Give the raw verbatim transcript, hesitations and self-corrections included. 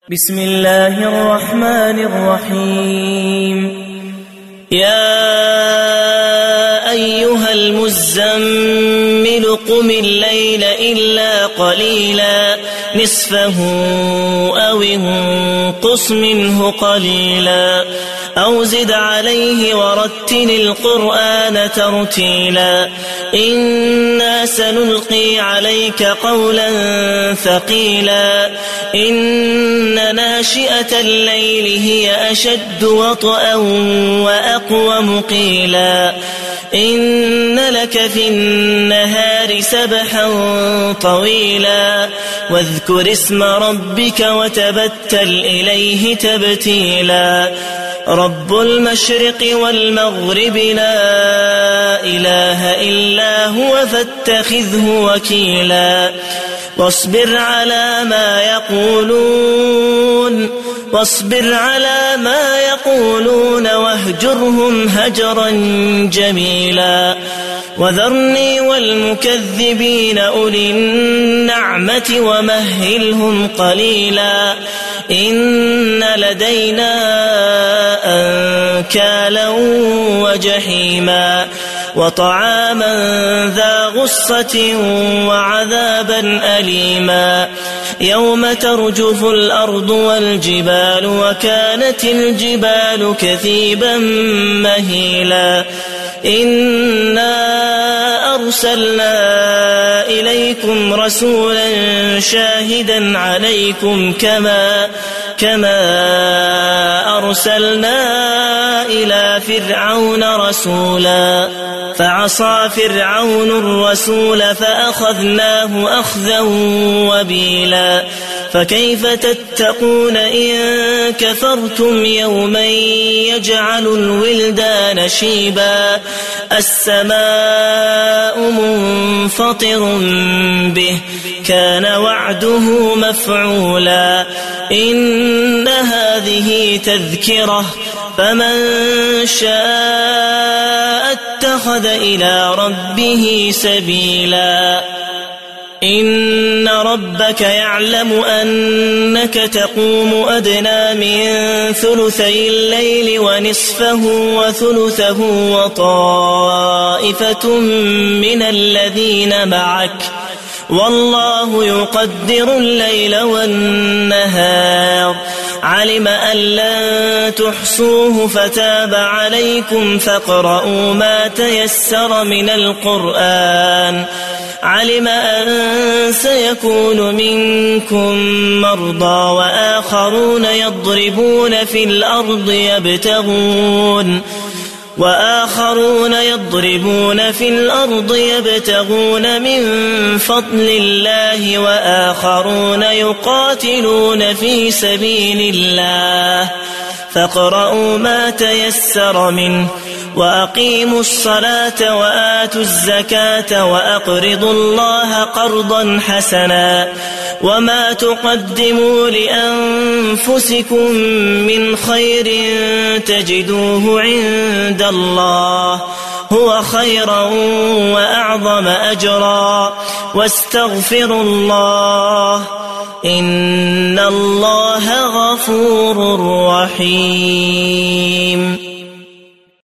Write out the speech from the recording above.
بسم الله الرحمن الرحيم. يا أيها المزمل قم الليل إلا قليلا نصفه أو انقص منه قليلا أو زد عليه ورتل القرآن ترتيلا إنا سنلقي عليك قولا ثقيلا إن ناشئة الليل هي أشد وطئا وأقوم قيلا إن لك في النهار سبحا طويلا واذكر اسم ربك وتبتل إليه تبتيلا رب المشرق والمغرب لا إله إلا هو فاتخذه وكيلا واصبر على ما يقولون واصبر على ما يقولون واهجرهم هجرا جميلا وذرني والمكذبين أولي النعمة ومهلهم قليلا إن لدينا أنكالا وجحيما وطعاما ذا غصة وعذابا أليما يوم ترجف الأرض والجبال وكانت الجبال كثيبا مهيلا إنا أرسلنا إليكم رسولا شاهدا عليكم كما كما أرسلنا إلى فرعون رسولا فعصى فرعون الرسول فأخذناه أخذا وبيلا فكيف تتقون إن كفرتم يوما يجعل الولدان شيبا السماء منفطر به كان وعده مفعولا إن هذه تذكرة فمن شاء اتخذ إلى ربه سبيلا إن ربك يعلم أنك تقوم أدنى من ثلثي الليل ونصفه وثلثه وطائفة من الذين معك والله يقدر الليل والنهار علم أن لن تحصوه فتاب عليكم فاقرؤوا ما تيسر من القرآن علم أن سيكون منكم مرضى وآخرون يضربون في الأرض يبتغون وآخرون يضربون في الأرض يبتغون من فضل الله وآخرون يقاتلون في سبيل الله فاقرؤوا ما تيسر منه وأقيموا الصلاة وآتوا الزكاة وأقرضوا الله قرضا حسنا وما تقدموا لأنفسكم من خير تجدوه عند الله هو خيرا وأعظم أجرا واستغفروا الله إن الله غفور رحيم.